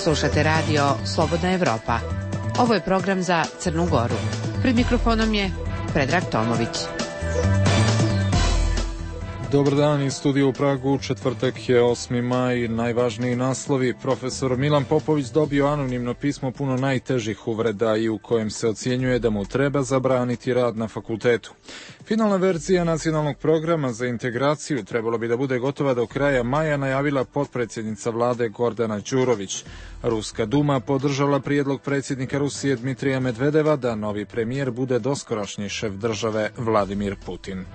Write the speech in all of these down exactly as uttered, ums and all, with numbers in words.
Slušate radio Slobodna Evropa. Ovo je program za Crnu Goru. Pred mikrofonom je Predrag Tomović. Dobar dan iz studija u Pragu, četvrtak je osmi maj, najvažniji naslovi. Profesor Milan Popović dobio anonimno pismo puno najtežih uvreda i u kojem se ocjenjuje da mu treba zabraniti rad na fakultetu. Finalna verzija nacionalnog programa za integraciju trebalo bi da bude gotova do kraja maja, najavila potpredsjednica vlade Gordana Đurović. Ruska Duma podržala prijedlog predsjednika Rusije Dmitrija Medvedeva da novi premijer bude doskorašnji šef države Vladimir Putin.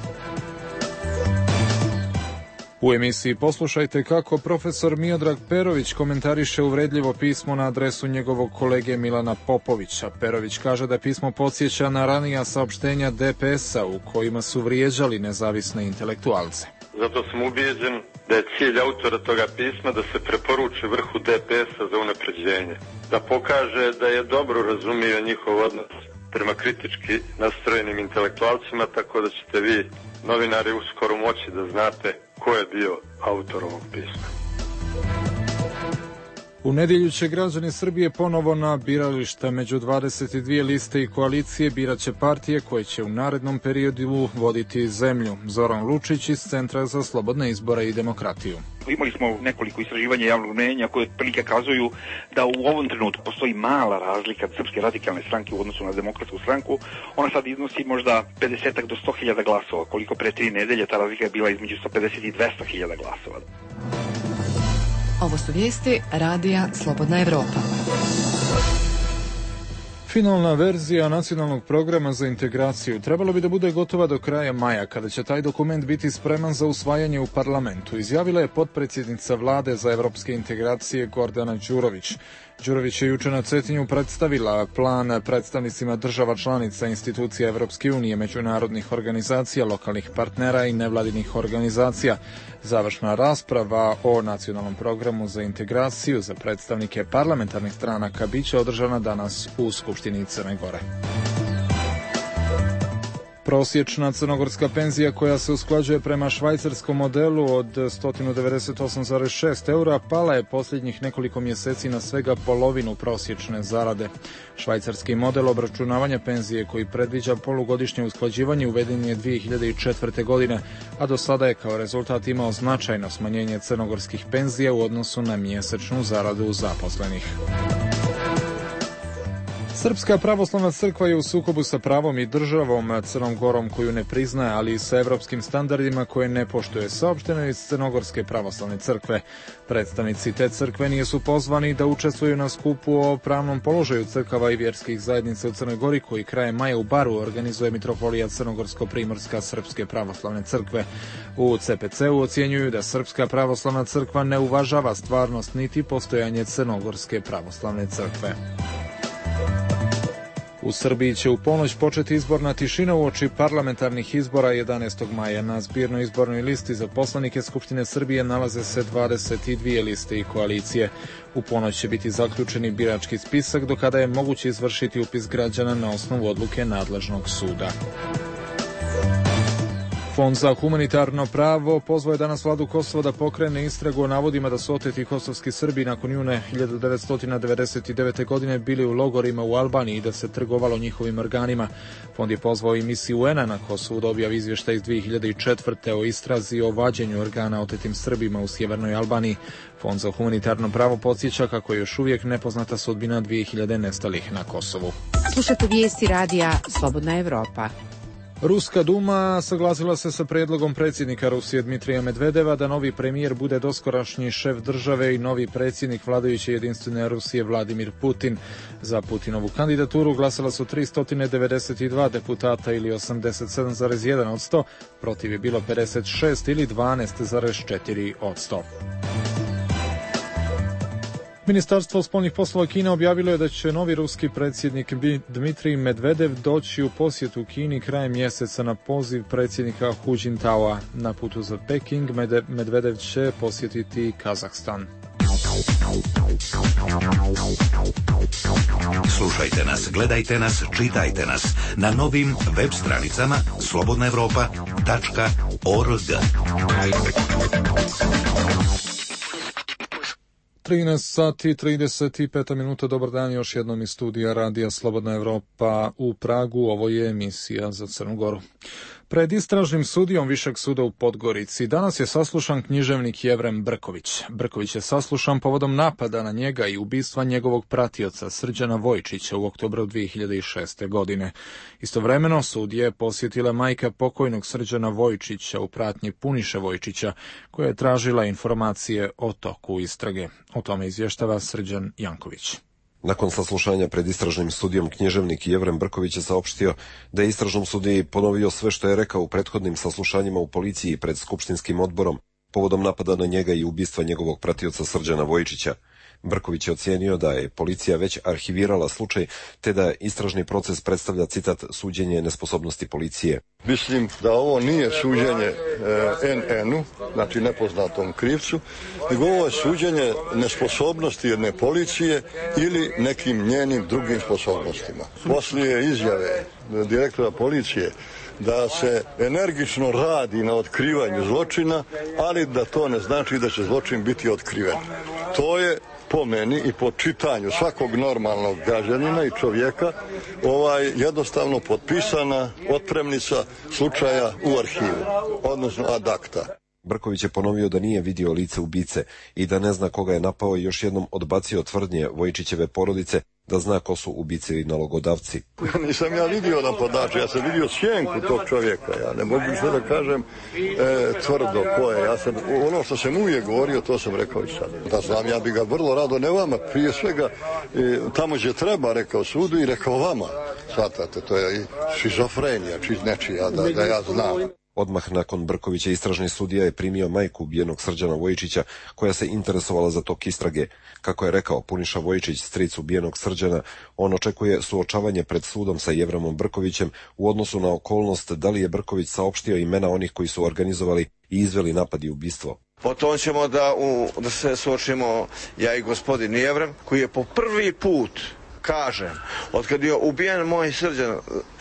U emisiji poslušajte kako profesor Miodrag Perović komentariše uvredljivo pismo na adresu njegovog kolege Milana Popovića. Perović kaže da pismo podsjeća na ranija saopštenja D P S-a u kojima su vrijeđali nezavisne intelektualce. Zato sam ubijeđen da je cilj autora toga pisma da se preporuči vrhu D P S-a za unapređenje, da pokaže da je dobro razumio njihov odnos prema kritički nastrojenim intelektualcima, tako da ćete vi, novinari, uskoro moći da znate ko je bio autor ovog pisma. U nedjelju će građani Srbije ponovo na birališta. Među dvadeset dvije liste i koalicije birat će partije koje će u narednom periodu voditi zemlju. Zoran Lučić iz Centra za slobodne izbore i demokratiju. Imali smo nekoliko istraživanja javnog mnijenja koje otprilike kazuju da u ovom trenutku postoji mala razlika Srpske radikalne stranke u odnosu na Demokratsku stranku. Ona sad iznosi možda pedeset do sto hiljada glasova, koliko pre tri nedelje ta razlika je bila između sto pedeset i dvesta hiljada glasova. Ovo su vijesti radija Slobodna Evropa. Finalna verzija nacionalnog programa za integraciju trebalo bi da bude gotova do kraja maja, kada će taj dokument biti spreman za usvajanje u parlamentu, izjavila je potpredsjednica vlade za evropske integracije Gordana Đurović. Đurović je juče na Cetinju predstavila plan predstavnicima država članica institucija Evropske unije, međunarodnih organizacija, lokalnih partnera i nevladinih organizacija. Završna rasprava o nacionalnom programu za integraciju za predstavnike parlamentarnih stranaka biće održana danas u Skupštini Crne Gore. Prosječna crnogorska penzija koja se usklađuje prema švajcarskom modelu od sto devedeset osam zarez šest eura pala je posljednjih nekoliko mjeseci na svega polovinu prosječne zarade. Švajcarski model obračunavanja penzije koji predviđa polugodišnje usklađivanje uveden je dvije hiljade četvrte. godine, a do sada je kao rezultat imao značajno smanjenje crnogorskih penzija u odnosu na mjesečnu zaradu zaposlenih. Srpska pravoslavna crkva je u sukobu sa pravom i državom Crnom Gorom koju ne priznaje, ali i sa evropskim standardima koje ne poštuje, saopšteno iz Crnogorske pravoslavne crkve. Predstavnici te crkve nisu pozvani da učestvuju na skupu o pravnom položaju crkava i vjerskih zajednica u Crnoj Gori koji krajem maja u Baru organizuje Mitropolija Crnogorsko-Primorska Srpske pravoslavne crkve. U C P C-u ocjenjuju da Srpska pravoslavna crkva ne uvažava stvarnost niti postojanje Crnogorske pravoslavne crkve. U Srbiji će u ponoć početi izborna tišina uoči parlamentarnih izbora jedanaestog maja. Na zbirnoj izbornoj listi za poslanike Skupštine Srbije nalaze se dvadeset dvije liste i koalicije. U ponoć će biti zaključeni birački spisak, do kada je moguće izvršiti upis građana na osnovu odluke nadležnog suda. Fond za humanitarno pravo pozvao je danas vladu Kosova da pokrene istragu o navodima da su oteti kosovski Srbi nakon juna hiljadu devetsto devedeset devete. godine bili u logorima u Albaniji i da se trgovalo njihovim organima. Fond je pozvao i misiju U N-a na Kosovu da objavi izvještaj iz dvije hiljade četvrte. o istrazi o vađenju organa otetim Srbima u sjevernoj Albaniji. Fond za humanitarno pravo podsjeća kako je još uvijek nepoznata sudbina dvije hiljade nestalih na Kosovu. Slušate vijesti radija Slobodna Evropa. Ruska Duma saglasila se sa prijedlogom predsjednika Rusije Dmitrija Medvedeva da novi premijer bude doskorašnji šef države i novi predsjednik vladajuće jedinstvene Rusije Vladimir Putin. Za Putinovu kandidaturu glasala su tristo devedeset dva deputata ili osamdeset sedam zarez jedan posto, protiv je bilo pedeset šest ili dvanaest zarez četiri posto. Ministarstvo spoljnih poslova Kine objavilo je da će novi ruski predsjednik Dmitrij Medvedev doći u posjetu Kini krajem mjeseca na poziv predsjednika Hu Jintaoa. Na putu za Peking Medvedev će posjetiti Kazahstan. Slušajte nas, gledajte nas, čitajte nas na novim web stranicama slobodna evropa tačka org. trinaest sati i trideset pet minuta, dobar dan, još jednom iz studija Radija Slobodna Evropa u Pragu, ovo je emisija za Crnu Goru. Pred istražnim sudijom Višeg suda u Podgorici danas je saslušan književnik Jevrem Brković. Brković je saslušan povodom napada na njega i ubistva njegovog pratioca Srđana Vojčića u oktobru dve hiljade šeste. godine. Istovremeno sud je posjetila majka pokojnog Srđana Vojčića u pratnji Puniše Vojčića, koja je tražila informacije o toku istrage. O tome izvještava Srđan Janković. Nakon saslušanja pred istražnim sudijom književnik Jevrem Brković je saopštio da je istražnom sudiji ponovio sve što je rekao u prethodnim saslušanjima u policiji pred skupštinskim odborom povodom napada na njega i ubistva njegovog pratioca Srđana Vojčića. Brković je ocijenio da je policija već arhivirala slučaj, te da istražni proces predstavlja, citat, suđenje nesposobnosti policije. Mislim da ovo nije suđenje e, en enu, znači nepoznatom krivcu, nego ovo je suđenje nesposobnosti jedne policije ili nekim njenim drugim sposobnostima. Poslije izjave direktora policije da se energično radi na otkrivanju zločina, ali da to ne znači da će zločin biti otkriven. To je po meni i po čitanju svakog normalnog građanina i čovjeka ovaj jednostavno potpisana otpremnica slučaja u arhivu, odnosno ad acta. Brković je ponovio da nije vidio lice ubice i da ne zna koga je napao i još jednom odbacio tvrdnje Vojčićeve porodice da zna ko su ubice i nalogodavci. Nisam ja vidio napadača, ja sam vidio sjenku tog čovjeka, ja ne mogu sve da kažem e, tvrdo ko je. Ja sam, ono što sam uvijek govorio, to sam rekao i sad. Da znam, ja bi ga vrlo rado, ne vama, prije svega e, tamo gdje treba, rekao sudu i rekao vama. Svatate, to je šizofrenija, čiz nečija, da, da ja znam. Odmah nakon Brkovića istražni sudija je primio majku ubijenog Srđana Vojčića, koja se interesovala za tok istrage. Kako je rekao Puniša Vojčić, stric ubijenog Srđana, on očekuje suočavanje pred sudom sa Jevremom Brkovićem u odnosu na okolnost da li je Brković saopštio imena onih koji su organizovali i izveli napad i ubistvo. Potom ćemo da, u, da se suočimo ja i gospodin Jevrem, koji je po prvi put, kažem, od kad je ubijen moj Srđan,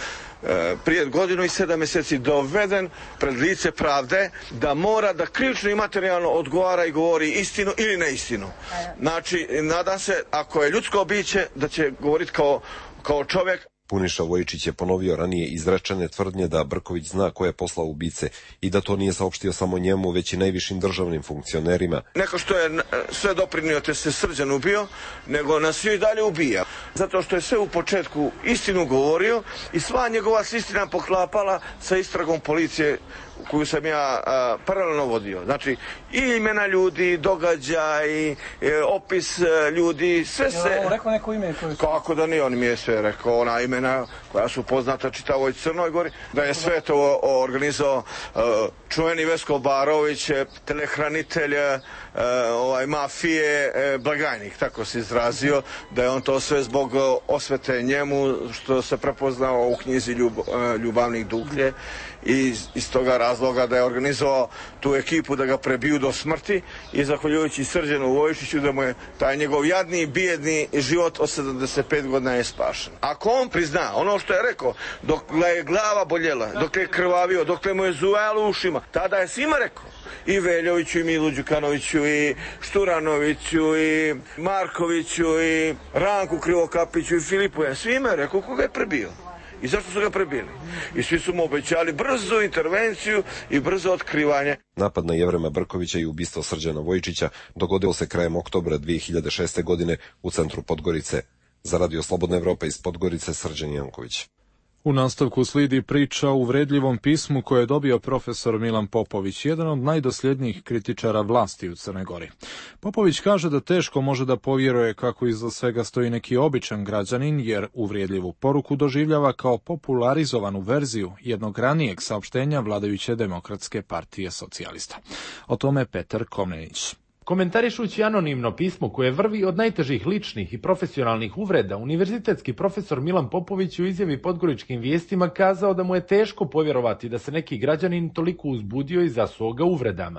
prije godinu i sedam mjeseci doveden pred lice pravde da mora da krivično i materijalno odgovara i govori istinu ili neistinu. Znači, nadam se, ako je ljudsko biće, da će govoriti kao, kao čovjek. Puniša Vojčić je ponovio ranije izrečene tvrdnje da Brković zna ko je poslao ubice i da to nije saopštio samo njemu, već i najvišim državnim funkcionerima. Neko što je sve doprinio te se Srđan ubio, nego nas svi dalje ubija. Zato što je sve u početku istinu govorio i sva njegova se istina poklapala sa istragom policije koju sam ja a, paralelno vodio. Znači, i imena ljudi, događaj, e, opis e, ljudi, sve se... Je on rekao neko ime? Koje... Kako da nije, on mi je sve rekao, ona imena koja su poznata čitavoj Crnoj Gori, da je sve to organizao e, čuveni Vesko Barović, telehranitelj, e, ovaj, mafije, e, blagajnik, tako se izrazio, da je on to sve zbog osvete njemu, što se prepoznao u knjizi Ljub, e, Ljubavnik Duklje, i iz toga razloga da je organizovao tu ekipu da ga prebiju do smrti i zahvaljujući Srđanu Vojčiću da mu je taj njegov jadni i bijedni život od sedamdeset pet godina je spašen. Ako on prizna ono što je rekao, dok je glava boljela, dok je krvavio, dok mu je zujalo u ušima, tada je svima rekao, i Veljoviću, i Milu Đukanoviću, i Šturanoviću, i Markoviću, i Ranku Krivokapiću, i Filipu, ja svima je rekao koga je prebio. I zašto su ga prebili? I svi su mu obećali brzu intervenciju i brzo otkrivanje. Napad na Jevrema Brkovića i ubistvo Srđana Vojčića dogodilo se krajem oktobra dve hiljade šeste. godine u centru Podgorice. Za Radio Slobodna Evropa iz Podgorice, Srđan Janković. U nastavku slijedi priča o uvredljivom pismu koje je dobio profesor Milan Popović, jedan od najdosljednijih kritičara vlasti u Crnoj Gori. Popović kaže da teško može da povjeruje kako iza svega stoji neki običan građanin, jer uvredljivu poruku doživljava kao popularizovanu verziju jednog ranijeg saopštenja vladajuće Demokratske partije socijalista. O tome Petar Komnenić. Komentarišući anonimno pismo koje vrvi od najtežih ličnih i profesionalnih uvreda, univerzitetski profesor Milan Popović u izjavi Podgoričkim vijestima kazao da mu je teško povjerovati da se neki građanin toliko uzbudio i zasuo ga uvredama.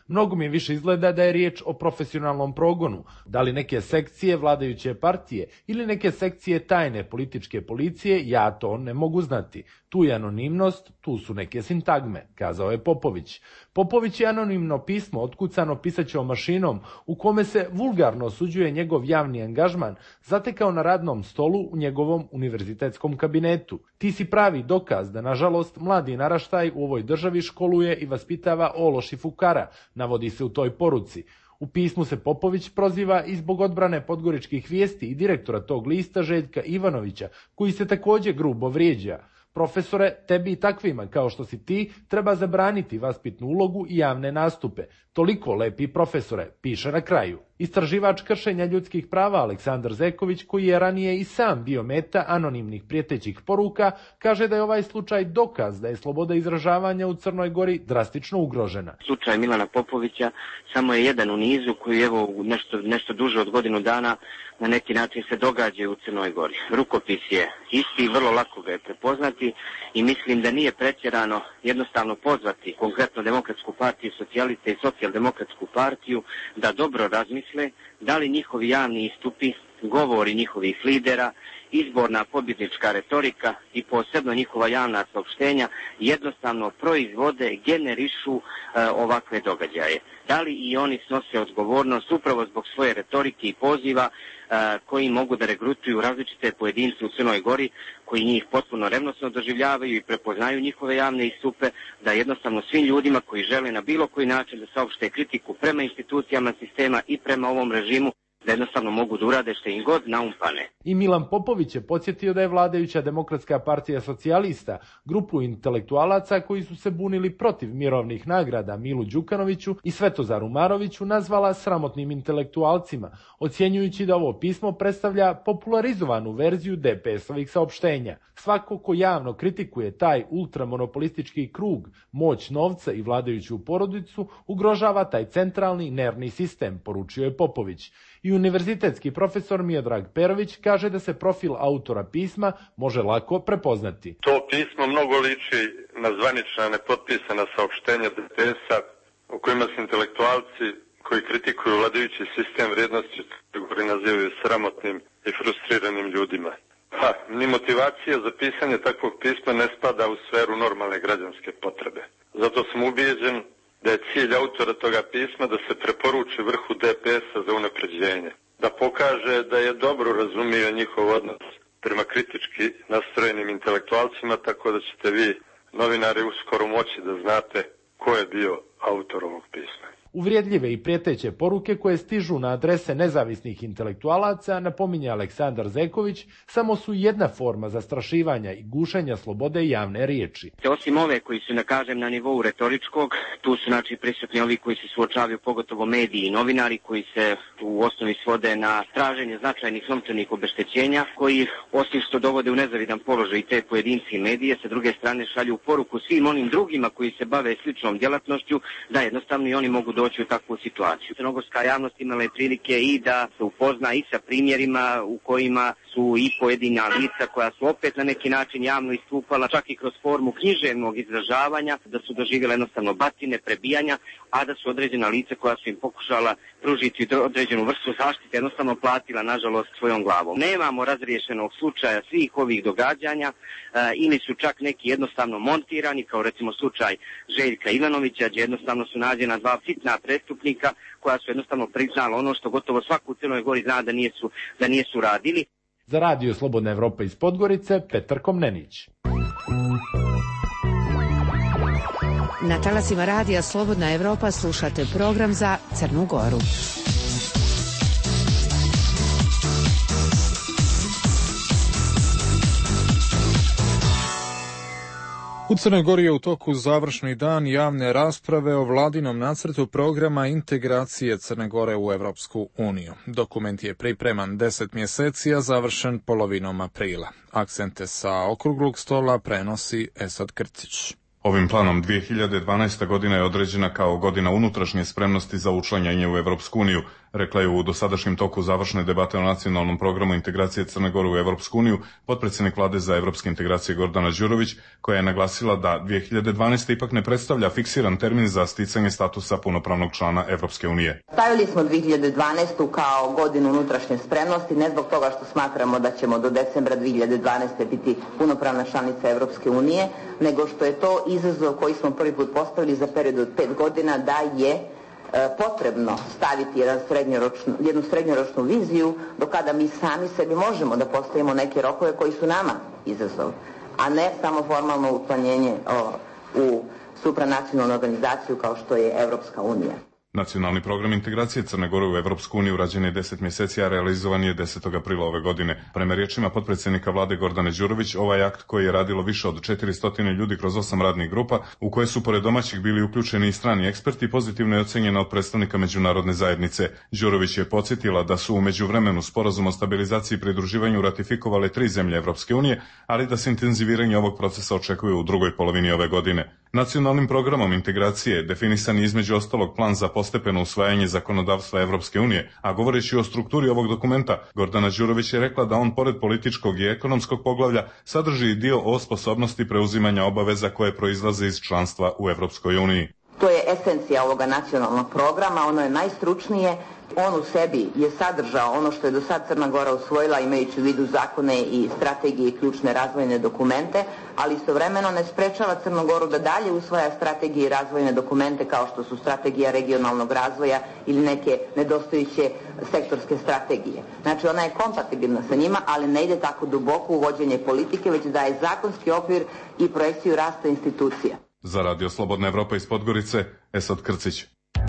Mnogo mi više izgleda da je riječ o profesionalnom progonu, da li neke sekcije vladajuće partije ili neke sekcije tajne političke policije, ja to ne mogu znati. Tu je anonimnost, tu su neke sintagme, kazao je Popović. Popović je anonimno pismo otkucano pisaćom mašinom u kome se vulgarno osuđuje njegov javni angažman zatekao na radnom stolu u njegovom univerzitetskom kabinetu. Ti si pravi dokaz da, nažalost, mladi naraštaj u ovoj državi školuje i vaspitava ološ i fukara, navodi se u toj poruci. U pismu se Popović proziva i zbog odbrane podgoričkih vijesti i direktora tog lista Željka Ivanovića, koji se također grubo vrijeđa. Profesore, tebi i takvima kao što si ti treba zabraniti vaspitnu ulogu i javne nastupe. Toliko, lepi profesore, piše na kraju. Istraživač kršenja ljudskih prava Aleksandar Zeković, koji je ranije i sam bio meta anonimnih prijetećih poruka, kaže da je ovaj slučaj dokaz da je sloboda izražavanja u Crnoj Gori drastično ugrožena. Slučaj Milana Popovića samo je jedan u nizu koji evo nešto, nešto duže od godinu dana na neki način se događa u Crnoj Gori. Rukopis je isti i vrlo lako ga je prepoznati i mislim da nije pretjerano jednostavno pozvati konkretno Demokratsku partiju, socijaliste i socijaldemokratsku partiju da dobro razmisle da li njihovi javni istupi, govori njihovih lidera, izborna pobjednička retorika i posebno njihova javna saopštenja jednostavno proizvode, generišu e, ovakve događaje. Da li i oni snose odgovornost upravo zbog svoje retorike i poziva e, koji mogu da regrutuju različite pojedince u Crnoj Gori koji njih potpuno revnosno doživljavaju i prepoznaju njihove javne istupe, da jednostavno svim ljudima koji žele na bilo koji način da saopšte kritiku prema institucijama sistema i prema ovom režimu, da jednostavno mogu da urade što im god naumpane. I Milan Popović je podsjetio da je vladajuća Demokratska partija socijalista grupu intelektualaca koji su se bunili protiv mirovnih nagrada Milu Đukanoviću i Svetozaru Maroviću nazvala sramotnim intelektualcima, ocjenjujući da ovo pismo predstavlja popularizovanu verziju de pe esovih saopštenja. Svako ko javno kritikuje taj ultramonopolistički krug, moć novca i vladajuću porodicu, ugrožava taj centralni nervni sistem, poručio je Popović. I univerzitetski profesor Miodrag Perović kaže da se profil autora pisma može lako prepoznati. To pismo mnogo liči na zvanična nepotpisana saopštenja de pe esa u kojima se intelektualci koji kritikuju vladajući sistem vrijednosti koji nazivaju sramotnim i frustriranim ljudima. Ha, ni motivacija za pisanje takvog pisma ne spada u sferu normalne građanske potrebe. Zato sam ubijeđen da je cilj autora toga pisma da se preporuči vrhu de pe esa za unapređenje, da pokaže da je dobro razumio njihov odnos prema kritički nastrojenim intelektualcima, tako da ćete vi, novinari, uskoro moći da znate ko je bio autor ovog pisma. Uvrijedljive i prijeteće poruke koje stižu na adrese nezavisnih intelektualaca, napominje Aleksandar Zeković, samo su jedna forma zastrašivanja i gušenja slobode javne riječi. Osim ove koji su, da kažem, na nivou retoričkog, tu su znači prisutni ovi koji se suočavaju, pogotovo mediji i novinari, koji se u osnovi svode na traženje značajnih novčanih obeštećenja, koji osim što dovode u nezavidan položaj i te pojedinci i medije, sa druge strane šalju poruku svim onim drugima koji se bave sličnom djelatnošću, da jednostavno i oni mogu doći u takvu situaciju. Crnogorska javnost imala je prilike i da se upozna i sa primjerima u kojima su i pojedina lica koja su opet na neki način javno istupala, čak i kroz formu književnog izražavanja, da su doživjela jednostavno batine, prebijanja, a da su određena lica koja su im pokušala pružiti određenu vrstu zaštite jednostavno platila, nažalost, svojom glavom. Nemamo razriješenog slučaja svih ovih događanja, e, ili su čak neki jednostavno montirani, kao recimo slučaj Željka Ivanovića, gdje jednostavno su nađena dva sitna prestupnika koja su jednostavno priznala ono što gotovo svaku u Crnoj Gori zna da nijesu, da nijesu radili. Za radio Slobodna Evropa iz Podgorice, Petar Komnenić. Na talasima radija Slobodna Evropa slušate program za Crnu Goru. U Crnoj Gori je u toku završni dan javne rasprave o vladinom nacrtu programa integracije Crne Gore u Evropsku uniju. Dokument je pripreman deset mjeseci, a završen polovinom aprila. Akcente sa okruglog stola prenosi Esad Krcić. Ovim planom dvije hiljade dvanaesta godina je određena kao godina unutrašnje spremnosti za učlanjenje u Evropsku uniju. rekla je u dosadašnjem toku završne debate o nacionalnom programu integracije Crne Gore u Evropsku uniju potpredsjednik vlade za evropske integracije Gordana Đurović, koja je naglasila da dvije hiljade dvanaeste. ipak ne predstavlja fiksiran termin za sticanje statusa punopravnog člana Evropske unije. Stavili smo dvije hiljade dvanaestu. kao godinu unutrašnje spremnosti, ne zbog toga što smatramo da ćemo do decembra dvije hiljade dvanaeste. biti punopravna članica Evropske unije, nego što je to izazov koji smo prvi put postavili za period od pet godina, da je e, potrebno staviti jedan srednjoročnu, jednu srednjoročnu viziju do kada mi sami sebi možemo da postavimo neke rokove koji su nama izazov, a ne samo formalno uklanjenje o, u supranacionalnu organizaciju kao što je Evropska unija. Nacionalni program integracije Crne Gore u Evropsku uniju urađen je deset mjeseci, a realizovan je desetog aprila ove godine. Prema riječima potpredsjednika vlade Gordane Đurović, ovaj akt koji je radilo više od četiristo ljudi kroz osam radnih grupa, u koje su pored domaćih bili uključeni i strani eksperti, pozitivno je ocenjena od predstavnika međunarodne zajednice. Đurović je podsjetila da su u međuvremenu sporazum o stabilizaciji i pridruživanju ratifikovale tri zemlje Evropske unije, ali da se intenziviranje ovog procesa očekuje u drugoj polovini ove godine. Nacionalnim programom integracije definisan je između ostalog plan za postepeno usvajanje zakonodavstva Evropske unije, a govoreći o strukturi ovog dokumenta, Gordana Đurović je rekla da on pored političkog i ekonomskog poglavlja sadrži i dio o sposobnosti preuzimanja obaveza koje proizlaze iz članstva u Evropskoj uniji. To je esencija ovoga nacionalnog programa, ono je najstručnije. On u sebi je sadržao ono što je do sad Crna Gora usvojila, imajući u vidu zakone i strategije i ključne razvojne dokumente, ali istovremeno ne sprečava Crnu Goru da dalje usvaja strategije i razvojne dokumente kao što su strategija regionalnog razvoja ili neke nedostajuće sektorske strategije. Znači ona je kompatibilna sa njima, ali ne ide tako duboko u vođenje politike, već daje zakonski okvir i projekciju rasta institucija. Za Radio Slobodna Evropa iz Podgorice, Esad Krcić.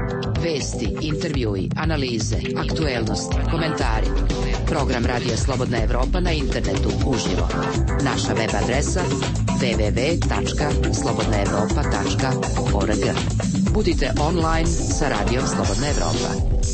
Vesti, intervjui, analize, aktuelnosti, komentari. Program Radija Slobodna Evropa na internetu uživo. Naša web adresa w w w tačka slobodna evropa tačka org. Budite online sa Radijom Slobodna Evropa.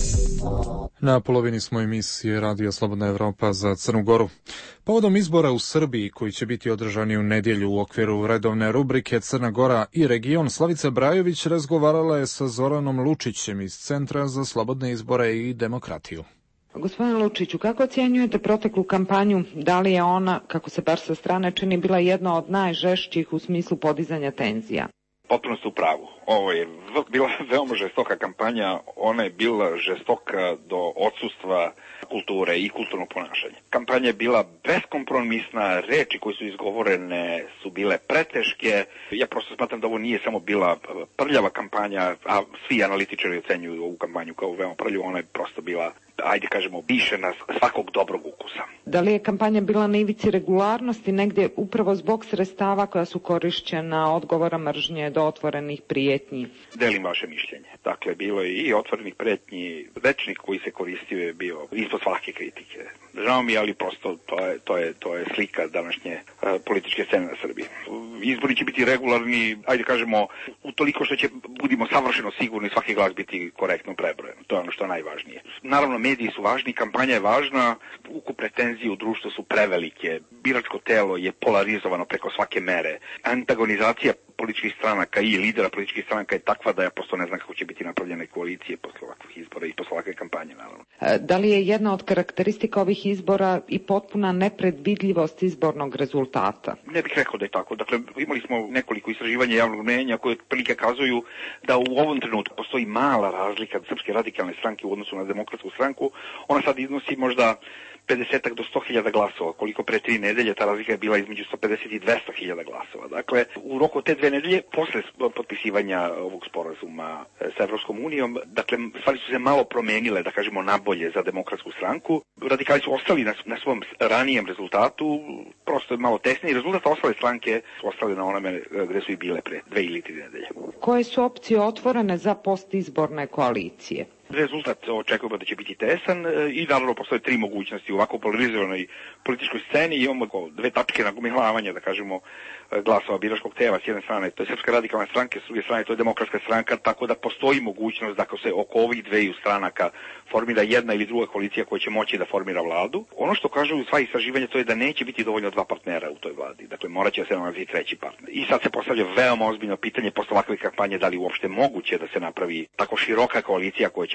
Na polovini smo emisije Radio Slobodna Evropa za Crnu Goru. Povodom izbora u Srbiji, koji će biti održani u nedjelju u okviru redovne rubrike Crna Gora i region, Slavica Brajović razgovarala je sa Zoranom Lučićem iz Centra za slobodne izbore i demokratiju. Gospodine Lučiću, kako ocjenjujete proteklu kampanju? Da li je ona, kako se bar sa strane čini, bila jedna od najžešćih u smislu podizanja tenzija? Potpuno ste u pravu. Ovo je bila veoma žestoka kampanja, ona je bila žestoka do odsustva kulture i kulturnog ponašanja. Kampanja je bila beskompromisna, reči koje su izgovorene su bile preteške. Ja prosto smatram da ovo nije samo bila prljava kampanja, a svi analitičari ocenjuju ovu kampanju kao veoma prljavu, ona je prosto bila, ajde kažemo, bišena svakog dobrog ukusa. Da li je kampanja bila na ivici regularnosti negdje upravo zbog sredstava koja su korišćena, odgovora mržnje do otvorenih prijetnji? Delim vaše mišljenje. Dakle, bilo je i otvorenih prijetnji, rečnik koji se koristio je bio ispod svake kritike. Žao mi je, ali prosto to je, to je, to je slika današnje uh, političke scene na Srbiji. Izbori će biti regularni, ajde kažemo, utoliko što će, budimo savršeno sigurni, svaki glas biti korektno prebrojen. To je ono što je najvažnije. Naravno, mediji su važni, kampanja je važna, ukupne tenzije u društvu su prevelike, biračko telo je polarizovano preko svake mere, antagonizacija političkih stranaka i lidera političkih stranaka je takva da ja prosto ne znam kako će biti napravljene koalicije posle ovakvih izbora i posle ovakve kampanje, naravno. Da li je jedna od karakteristika ovih izbora i potpuna nepredvidljivost izbornog rezultata? Ne bih rekao da je tako. Dakle, imali smo nekoliko istraživanja javnog mnijenja koje prilike kazuju da u ovom trenutku postoji mala razlika Srpske radikalne stranke u odnosu na Demokratsku stranku. Ona sad iznosi možda pedeset do sto hiljada glasova, koliko pre tri nedelje ta razlika je bila između sto pedeset i dvesta hiljada glasova. Dakle, u roku te dve nedelje, posle potpisivanja ovog sporazuma sa Evropskom unijom, dakle, stvari su se malo promenile, da kažemo, nabolje za Demokratsku stranku. Radikali su ostali na, na svom ranijem rezultatu, prosto je malo tesniji rezultat, ostale stranke su ostale na onome gde su i bile pre dve ili tri nedelje. Koje su opcije otvorene za postizborne koalicije? Rezultat očekujemo da će biti tesan i naravno postoje tri mogućnosti u ovako polarizovanoj političkoj sceni. Imamo dve tačke nagomilavanja, da kažemo, glasova biračkog tela. S jedne strane to je Srpska radikalna stranka, s druge strane to je Demokratska stranka, tako da postoji mogućnost da ako se oko ovih dveju stranaka formira jedna ili druga koalicija koja će moći da formira vladu. Ono što kažu sva istraživanja to je da neće biti dovoljno dva partnera u toj vladi. Dakle, morat će se nalazi treći partner. I sad se postavlja veoma ozbiljno pitanje posle ovakve kampanje da li uopšte moguće da se napravi tako široka koalicija koja će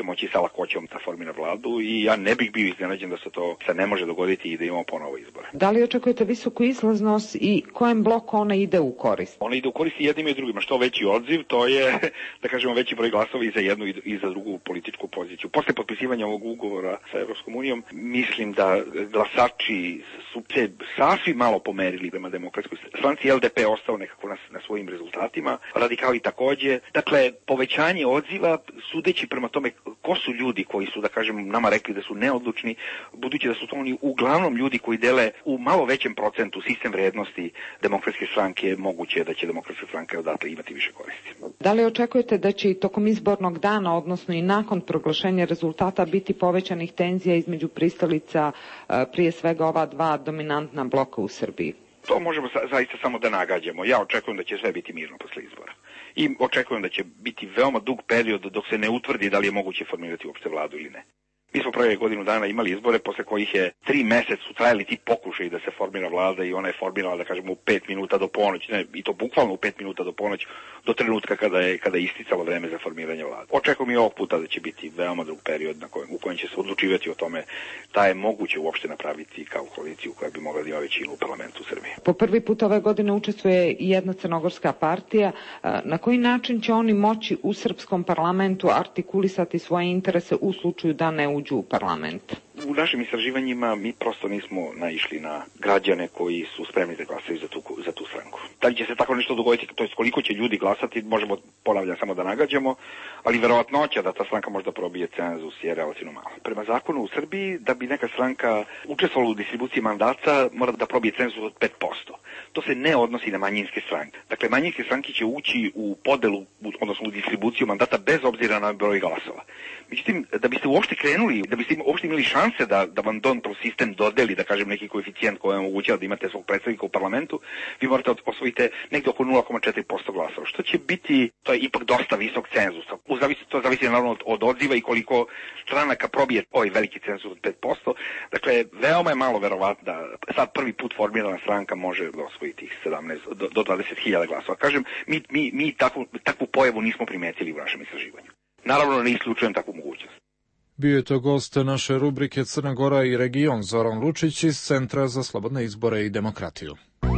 moći sa lakoćom da formira vladu i ja ne bih bio iznenađen da se to sad ne može dogoditi i da imamo ponovo izbore. Da li očekujete visoku izlaznost i kojem bloku ona ide u korist? Ona ide u korist i jednim i drugima. Što veći odziv, to je, da kažemo, veći broj glasova i za jednu i za drugu političku poziciju. Posle potpisivanja ovog ugovora sa Evropskom unijom, mislim da glasači su se sasvim malo pomerili prema demokratskoj stranci. L D P je ostao nekako na, na svojim rezultatima, radikali takođe. Dakle, povećanje odziva, sudeći prema tome ko su ljudi koji su, da kažem, nama rekli da su neodlučni, budući da su to oni uglavnom ljudi koji dele u malo većem procentu sistem vrednosti demokratske stranke, moguće je da će demokratska stranka odatle imati više koristi. Da li očekujete da će i tokom izbornog dana, odnosno i nakon proglašenja rezultata, biti povećanih tenzija između pristalica prije svega ova dva dominantna bloka u Srbiji? To možemo za, zaista samo da nagađamo. Ja očekujem da će sve biti mirno posle izbora. I očekujem da će biti veoma dug period dok se ne utvrdi da li je moguće formirati uopšte vladu ili ne. Mi smo prve godinu dana imali izbore posle kojih je tri meseca su trajali ti pokušaji da se formira vlada i ona je formirala, da kažemo, u pet minuta do ponoći, ne, i to bukvalno u pet minuta do ponoći, do trenutka kada je, kada je isticalo vreme za formiranje vlade. Očekujem i ovog puta da će biti veoma dug period na kojem, u kojem će se odlučivati o tome da je moguće uopšte napraviti kao koaliciju koja bi mogla da ima većinu u parlamentu Srbije. Po prvi put ove godine učestvuje i jedna crnogorska partija. Na koji način će oni moći u srpskom parlamentu artikulisati svoje interese u slučaju da ne uđu u parlament? U našim istraživanjima mi prosto nismo naišli na građane koji su spremni da glasaju za tu, za tu stranku. Da li će se tako nešto dogoditi, to je koliko će ljudi glasati, možemo, ponavljam, samo da nagađamo, ali verovatnoća da ta stranka možda probije cenzus je relativno malo. Prema zakonu u Srbiji, da bi neka stranka učestvovala u distribuciji mandata, mora da probije cenzus od pet posto. To se ne odnosi na manjinske stranke. Dakle, manjinske stranke će ući u podelu, odnosno u distribuciju mandata bez obzira na broj glasova. Međutim, da biste uopšte krenuli, da biste uopšte imali šanse da, da vam Donov sistem dodeli, da kažem, neki koeficijent koji vam omogućava da imate svog predstavnika u parlamentu, vi morate osvojiti negdje oko nula zarez četiri posto glasova, što će biti, to je ipak dosta visok cenzus. Zavisi, to zavisi naravno od, od odziva i koliko stranaka probije ovaj veliki cenzus od pet posto. Dakle, veoma je malo verovatno da sad prvi put formirana stranka može da osvoji tih sedamnaest do, do dvadeset hiljada glasova. Kažem, mi, mi, mi takvu, takvu pojavu nismo primetili u našem istraživanju. Naravno, ne isključujem takvu mogućnost. Bio je to gost naše rubrike Crna Gora i region Zoran Lučić iz Centra za slobodne izbore i demokratiju.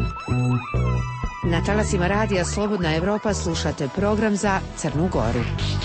Na talasima radija Slobodna Evropa slušate program za Crnu Goru.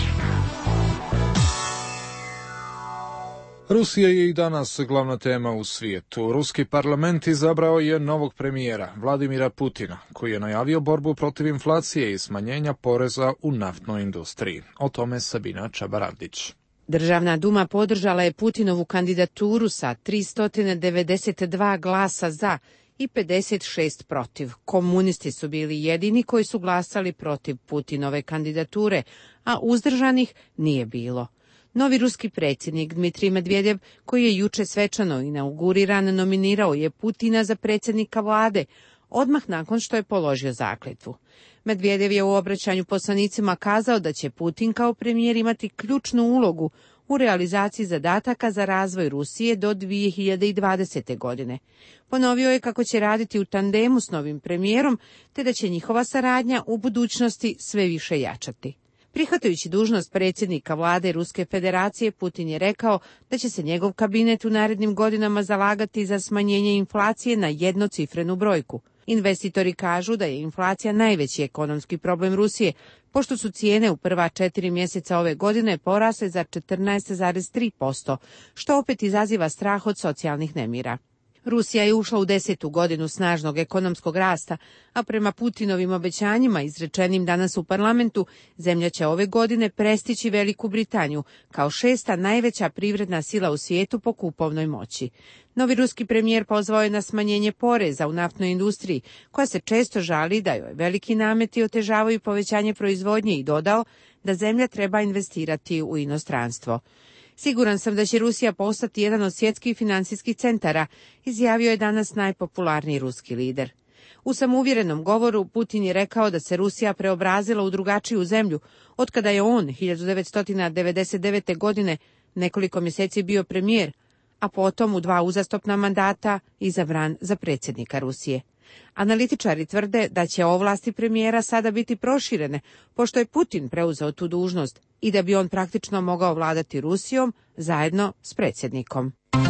Rusija je i danas glavna tema u svijetu. Ruski parlament izabrao je novog premijera, Vladimira Putina, koji je najavio borbu protiv inflacije i smanjenja poreza u naftnoj industriji. O tome Sabina Čabaravdić. Državna duma podržala je Putinovu kandidaturu sa tristo devedeset dva glasa za i pedeset šest protiv. Komunisti su bili jedini koji su glasali protiv Putinove kandidature, a uzdržanih nije bilo. Novi ruski predsjednik Dmitrij Medvedev, koji je juče svečano inauguriran, nominirao je Putina za predsjednika vlade, odmah nakon što je položio zakletvu. Medvedev je u obraćanju poslanicima kazao da će Putin kao premijer imati ključnu ulogu u realizaciji zadataka za razvoj Rusije do dvije hiljade dvadesete. godine. Ponovio je kako će raditi u tandemu s novim premijerom, te da će njihova saradnja u budućnosti sve više jačati. Prihvatajući dužnost predsjednika vlade Ruske federacije, Putin je rekao da će se njegov kabinet u narednim godinama zalagati za smanjenje inflacije na jednocifrenu brojku. Investitori kažu da je inflacija najveći ekonomski problem Rusije, pošto su cijene u prva četiri mjeseca ove godine porasle za četrnaest zarez tri posto, što opet izaziva strah od socijalnih nemira. Rusija je ušla u desetu godinu snažnog ekonomskog rasta, a prema Putinovim obećanjima izrečenim danas u parlamentu, zemlja će ove godine prestići Veliku Britaniju kao šesta najveća privredna sila u svijetu po kupovnoj moći. Novi ruski premijer pozvao je na smanjenje poreza u naftnoj industriji, koja se često žali da joj veliki nameti otežavaju povećanje proizvodnje i dodao da zemlja treba investirati u inostranstvo. Siguran sam da će Rusija postati jedan od svjetskih financijskih centara, izjavio je danas najpopularniji ruski lider. U samouvjerenom govoru Putin je rekao da se Rusija preobrazila u drugačiju zemlju, otkada je on hiljadu devetsto devedeset devete. godine nekoliko mjeseci bio premijer, a potom u dva uzastopna mandata izabran za predsjednika Rusije. Analitičari tvrde da će ovlasti premijera sada biti proširene, pošto je Putin preuzeo tu dužnost i da bi on praktično mogao vladati Rusijom zajedno s predsjednikom.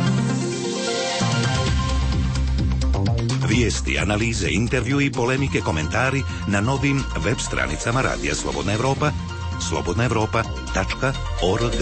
Vijesti, analize, intervju i polemike, komentari na novim web stranicama Radija Slobodna Evropa, slobodna evropa tačka org.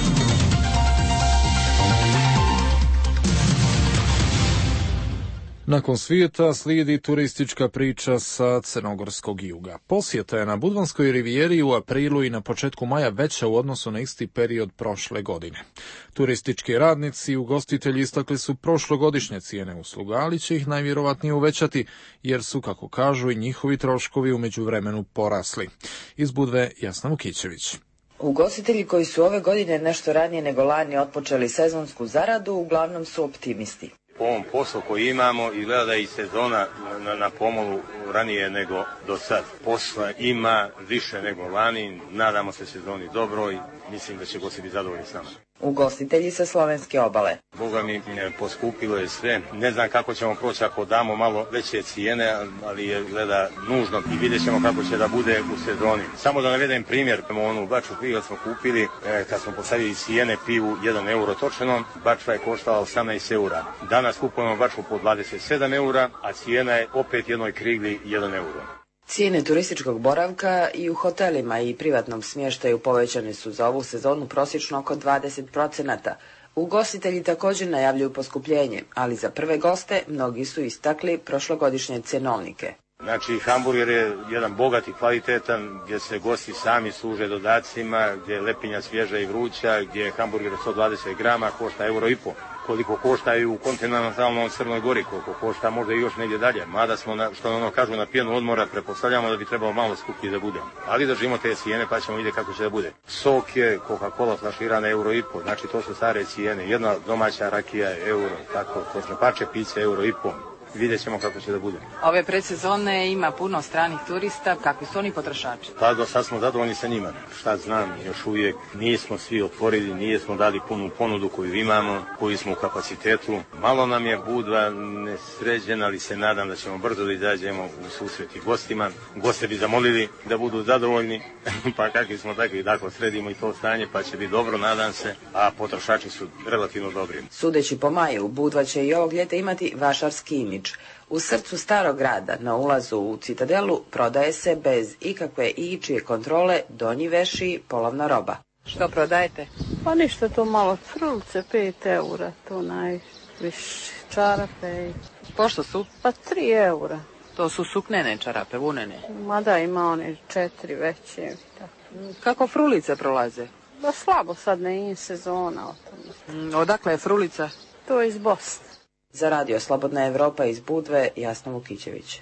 Nakon svijeta slijedi turistička priča sa crnogorskog juga. Posjeta je na Budvanskoj rivijeri u aprilu i na početku maja veća u odnosu na isti period prošle godine. Turistički radnici i ugostitelji istakli su prošlogodišnje cijene usluga, ali će ih najvjerovatnije uvećati, jer su, kako kažu, i njihovi troškovi u međuvremenu porasli. Iz Budve Jasna Vukićević. Ugostitelji koji su ove godine nešto ranije nego lani otpočeli sezonsku zaradu, uglavnom su optimisti. Po ovom poslu koji imamo i gleda da i sezona na, na pomolu ranije nego do sad. Posla ima više nego lani, nadamo se sezoni dobro i mislim da će gosti biti zadovoljni s nama. Ugostitelji sa slovenske obale. Boga mi, poskupilo je sve. Ne znam kako ćemo proći ako damo malo veće cijene, ali je gleda nužno i vidjet ćemo kako će da bude u sezoni. Samo da navedem primjer, onu baču piva smo kupili, kad smo postavili cijene pivu jedan euro točenom, bačva je koštala osamnaest eura. Danas kupujemo bačvu po dvadeset sedam eura, a cijena je opet jednoj krigli jedan euro. Cijene turističkog boravka i u hotelima i privatnom smještaju povećane su za ovu sezonu prosječno oko dvadeset procenata. Ugostitelji također najavljuju poskupljenje, ali za prve goste mnogi su istakli prošlogodišnje cjenovnike. Znači, hamburger je jedan bogat i kvalitetan, gdje se gosti sami služe dodacima, gdje je lepinja svježa i vruća, gdje je hamburger sto dvadeset grama, košta euro i po. Koliko košta i u kontinentalnom Crnoj Gori, koliko košta možda i još negdje dalje. Mada smo, na, što ono kažu, na pijenu odmora, pretpostavljamo da bi trebalo malo skuplji da bude. Ali držimo te cijene pa ćemo vidjeti kako će da bude. Sok je Coca-Cola flaširana euro i po, znači to su stare cijene. Jedna domaća rakija je euro, tako, točno pače pice euro i po. Vidjet ćemo kako će da bude. Ove predsezone ima puno stranih turista, kakvi su oni potrošači? Pa do sad smo zadovoljni sa njima. Šta znam, još uvijek nismo svi otvorili, nismo dali punu ponudu koju imamo, koji smo u kapacitetu. Malo nam je Budva nesređena, ali se nadam da ćemo brzo da izađemo u susret i gostima. Goste bi zamolili da budu zadovoljni, pa kakvi smo takvi, dakle sredimo i to stanje, pa će biti dobro, nadam se, a potrošači su relativno dobri. Sudeći po maju, Budva će i ovog ljeta imati vašarski imidž. U srcu starog grada, na ulazu u Citadelu, prodaje se bez ikakve i ičije kontrole donji veši polovna roba. Što prodajete? Pa ništa, to malo frulice, pet eura, to najviše, čarape. Pošto su? Pa tri eura. To su suknene čarape, vunene? Ma da, ima one četiri veće. Tako. Kako frulice prolaze? Ba slabo, sad ne je sezona. O tome. Odakle je frulica? To je iz Bosne. Za Radio Slobodna Evropa iz Budve, Jasna Vukićević.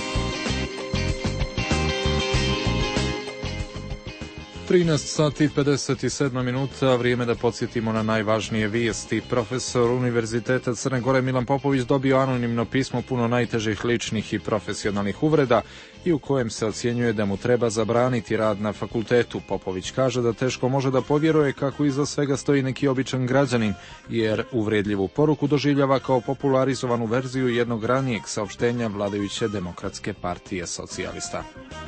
trinaest sati pedeset sedam minuta, vrijeme da podsjetimo na najvažnije vijesti. Profesor Univerziteta Crne Gore Milan Popović dobio anonimno pismo puno najtežih ličnih i profesionalnih uvreda i u kojem se ocjenjuje da mu treba zabraniti rad na fakultetu. Popović kaže da teško može da povjeruje kako iza svega stoji neki običan građanin, jer uvredljivu poruku doživljava kao popularizovanu verziju jednog ranijeg saopštenja vladajuće Demokratske partije socijalista.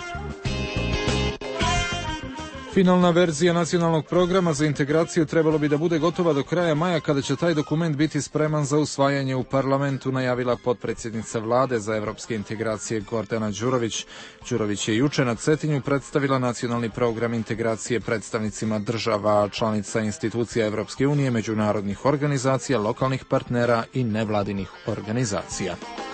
Finalna verzija nacionalnog programa za integraciju trebalo bi da bude gotova do kraja maja, kada će taj dokument biti spreman za usvajanje u parlamentu, najavila potpredsjednica vlade za evropske integracije Gordana Đurović. Đurović je juče na Cetinju predstavila nacionalni program integracije predstavnicima država, članica institucija Evropske unije, međunarodnih organizacija, lokalnih partnera i nevladinih organizacija.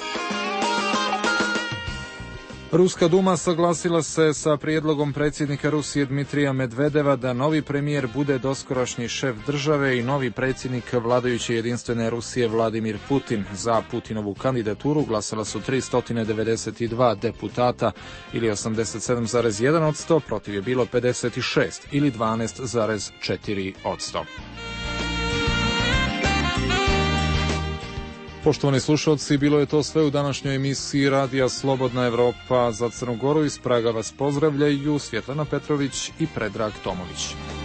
Ruska duma saglasila se sa prijedlogom predsjednika Rusije Dmitrija Medvedeva da novi premijer bude doskorašnji šef države i novi predsjednik vladajuće jedinstvene Rusije Vladimir Putin. Za Putinovu kandidaturu glasala su tristo devedeset dva deputata ili osamdeset sedam zarez jedan posto, protiv je bilo pedeset šest ili dvanaest zarez četiri posto. Poštovani slušalci, bilo je to sve u današnjoj emisiji Radija Slobodna Evropa. Za Crnu Goru iz Praga vas pozdravljaju Svjetlana Petrović i Predrag Tomović.